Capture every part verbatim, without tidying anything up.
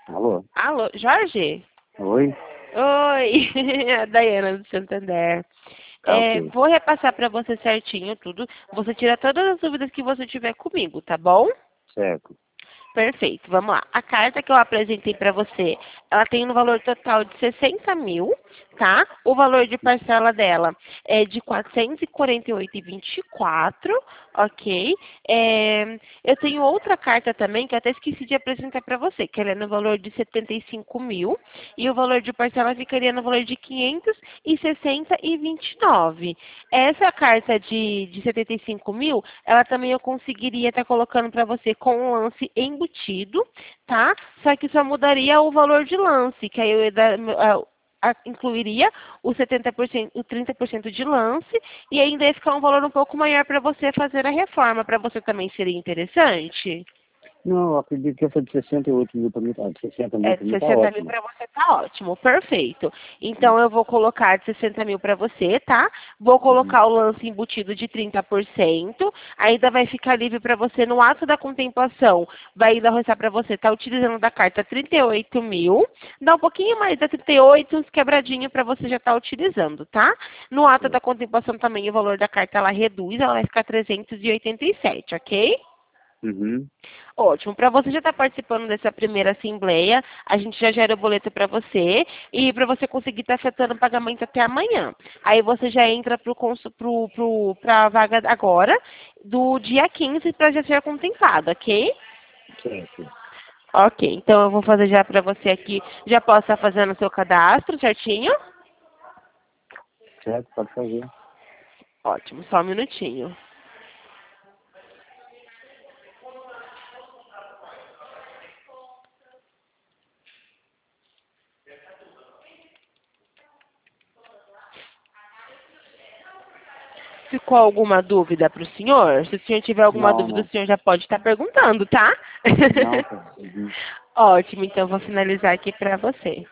Alô? Alô, Jorge? Oi? Oi, a Daiana do Santander. Tá É, ok. vou repassar para você certinho tudo. Você tira todas as dúvidas que você tiver comigo, tá bom? Certo. Perfeito, vamos lá. A carta que eu apresentei para você, ela tem um valor total de sessenta mil, tá? O valor de parcela dela é de quatrocentos e quarenta e oito reais e vinte e quatro centavos, ok? É, eu tenho outra carta também que eu até esqueci de apresentar para você, que ela é no valor de setenta e cinco mil e o valor de parcela ficaria no valor de quinhentos e sessenta e vinte e nove. Essa carta de, de setenta e cinco mil, ela também eu conseguiria estar colocando para você com um lance embutido, tá? Só que só mudaria o valor de lance, que aí eu ia dar, a- a- incluiria os setenta por cento, o trinta por cento de lance e ainda ia ficar um valor um pouco maior para você fazer a reforma. Para você também seria interessante? Não, eu acredito que essa de sessenta e oito mil para mim tá, de sessenta mil É, para de mim tá sessenta mil ótimo. para você tá ótimo, perfeito. Uhum. Então eu vou colocar de sessenta mil para você, tá? Vou Uhum. colocar o lance embutido de trinta por cento. Ainda vai ficar livre para você no ato da contemplação. Vai ainda restar para você tá utilizando da carta trinta e oito mil. Dá um pouquinho mais da trinta e oito, uns quebradinhos para você já estar utilizando, tá? No ato da Certo. contemplação também o valor da carta ela reduz, ela vai ficar trezentos e oitenta e sete, ok? Uhum. Ótimo. Para você já estar participando dessa primeira assembleia, a gente já gera o boleto para você e para você conseguir estar efetuando o pagamento até amanhã. Aí você já entra para a vaga agora, do dia quinze para já ser contemplado, ok? Certo. Ok, então eu vou fazer já para você aqui, já posso estar fazendo o seu cadastro certinho? Certo, pode fazer. Ótimo, só um minutinho. Ficou alguma dúvida para o senhor? Se o senhor tiver alguma Não, dúvida, o não. senhor já pode estar perguntando, tá? Não, tá. Uhum. Ótimo, então eu vou finalizar aqui para você.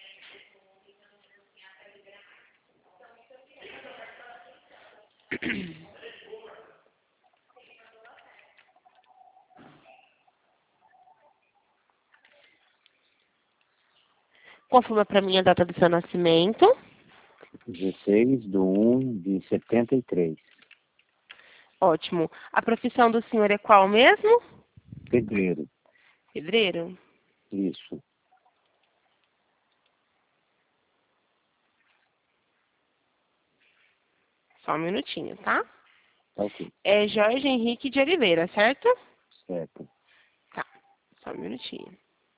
Confirma para mim a data do seu nascimento. dezesseis de um de setenta e três. Ótimo. A profissão do senhor é qual mesmo? Pedreiro. Pedreiro? Isso. Só um minutinho, tá? Tá ok. É Jorge Henrique de Oliveira, certo? Certo. Tá. Só um minutinho.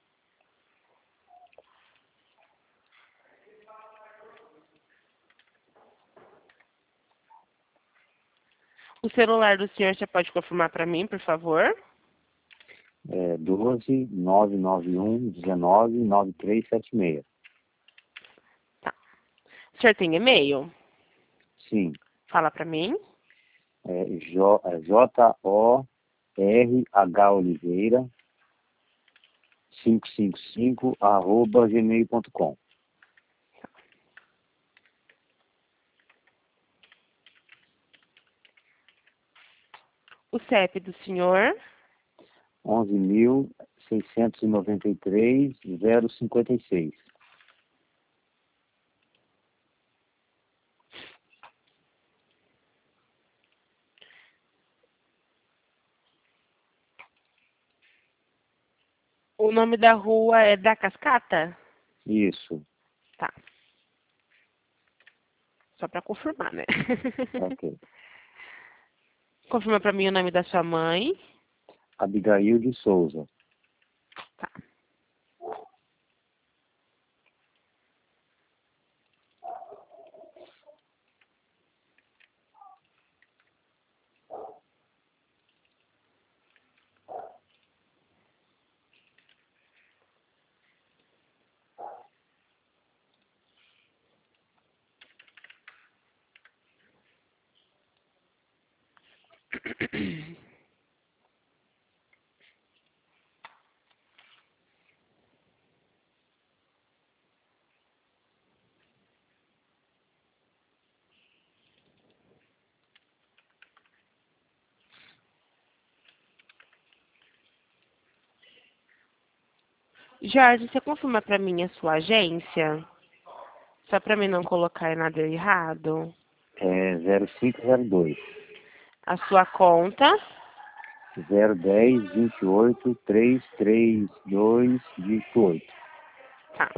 O celular do senhor você pode confirmar para mim, por favor? É doze, nove nove um, dezenove, nove três sete seis. Tá. O senhor tem e-mail? Sim. Fala para mim. É J- é J O R H Oliveira quinhentos e cinquenta e cinco arroba gmail ponto com. O C E P do senhor. onze mil seiscentos e noventa e três, zero cinquenta e seis. O nome da rua é da Cascata? Isso. Tá. Só para confirmar, né? Ok. Confirma para mim o nome da sua mãe. Abigail de Souza. Tá. Jorge, você confirma para mim a sua agência? Só para mim não colocar nada errado. É zero cinco zero dois. A sua conta? zero dez, vinte e oito, trezentos e trinta e dois, vinte e oito. Tá.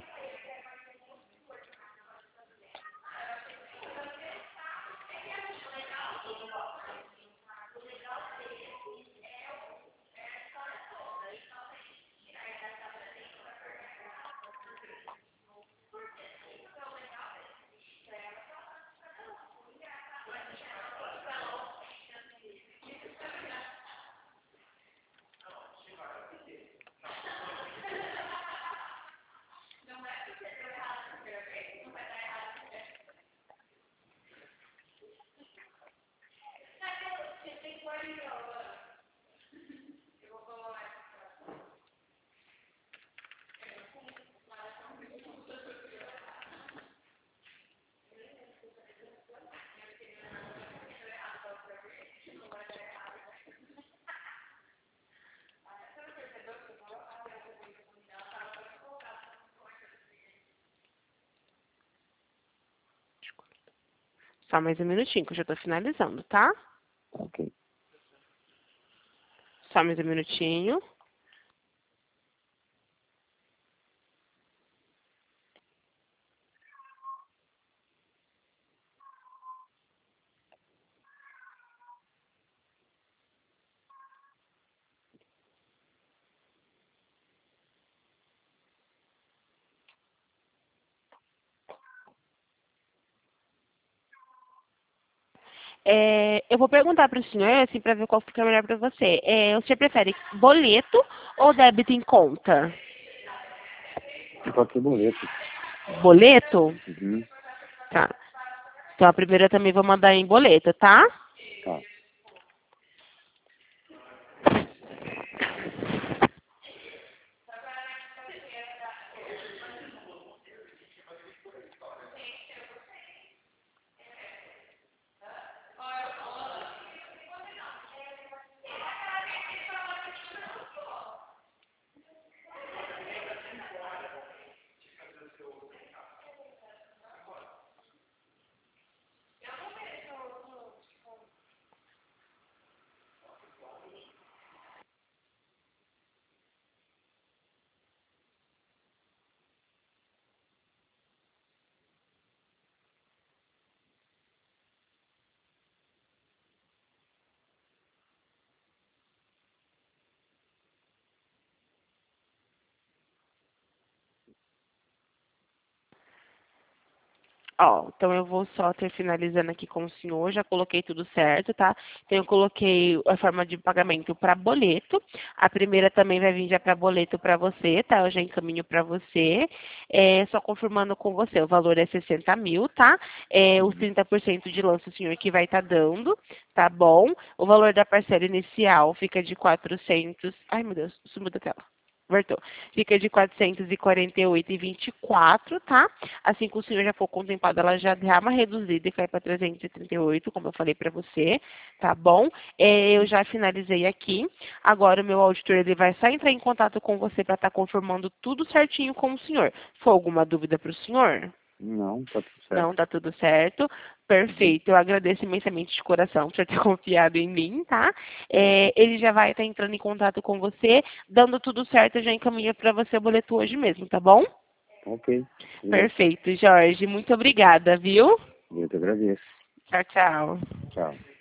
Só mais um minutinho que eu já tô finalizando, tá? Ok. Só mais um minutinho. É, eu vou perguntar para o senhor, assim, para ver qual fica melhor para você. É, o senhor prefere boleto ou débito em conta? Pode ser boleto. Boleto? Uhum. Tá. Então a primeira eu também vou mandar em boleto, tá? Tá. Ó, então eu vou só ter finalizando aqui com o senhor, já coloquei tudo certo, tá? Então eu coloquei a forma de pagamento para boleto. A primeira também vai vir já para boleto para você, tá? Eu já encaminho para você. É, só confirmando com você, o valor é sessenta mil, tá? É, os trinta por cento de lance o senhor que vai estar dando, tá bom? O valor da parcela inicial fica de quatrocentos. Ai, meu Deus, sumiu da tela. Voltou. Fica de quatrocentos e quarenta e oito reais e vinte e quatro centavos, tá? Assim que o senhor já for contemplado, ela já dá uma reduzida e cai para trezentos e trinta e oito, como eu falei para você, tá bom? É, eu já finalizei aqui. Agora o meu auditor ele vai só entrar em contato com você para estar confirmando tudo certinho com o senhor. Foi alguma dúvida para o senhor? Não, tá tudo Não, certo. tá tudo certo. Perfeito. Eu agradeço imensamente de coração por ter confiado em mim, tá? É, ele já vai estar entrando em contato com você, dando tudo certo, eu já encaminho para você o boleto hoje mesmo, tá bom? Ok. Perfeito, Jorge. Muito obrigada, viu? Eu te agradeço. Tchau, tchau. Tchau.